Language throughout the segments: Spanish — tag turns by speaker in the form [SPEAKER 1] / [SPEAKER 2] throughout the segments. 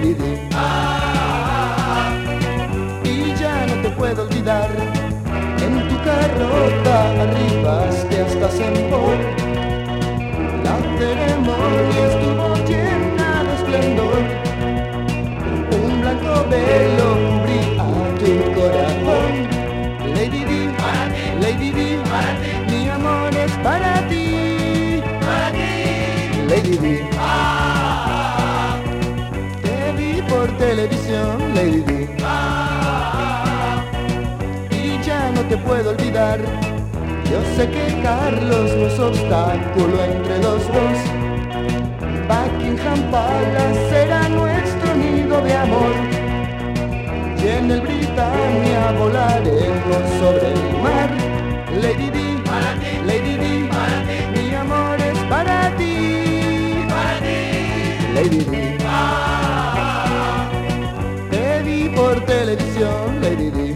[SPEAKER 1] Lady Di. Y ya no te puedo olvidar, en tu carrota arribaste hasta Saint Paul. La ceremonia estuvo llena de esplendor, un blanco velo cubría tu corazón. Lady Di, Lady Di, mi amor es para ti, Lady Di. Te vi por televisión, Lady Di, y ya no te puedo olvidar. Yo sé que Carlos no es obstáculo entre los dos. Buckingham Palace será nuestro nido de amor, y en el Britannia volaremos sobre el mar. Lady Di, Lady Di, mi amor es para ti, Lady Di. Te vi por televisión, Lady Di,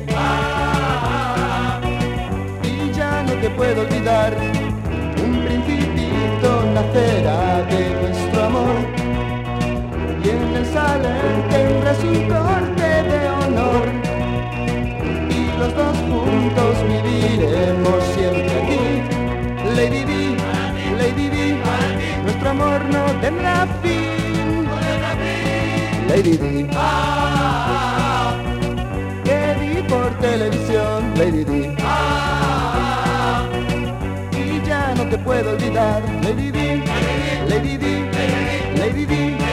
[SPEAKER 1] y ya no te puedo olvidar. Un principito nacerá de nuestro amor, y en el salón tendrás un corte de honor, y los dos juntos viviremos siempre aquí. Lady Di, Lady Di, nuestro amor no tendrá fin, Lady Di. Te vi por televisión, Lady Di, y ya no te puedo olvidar. Lady Di, Lady Di, Lady Di.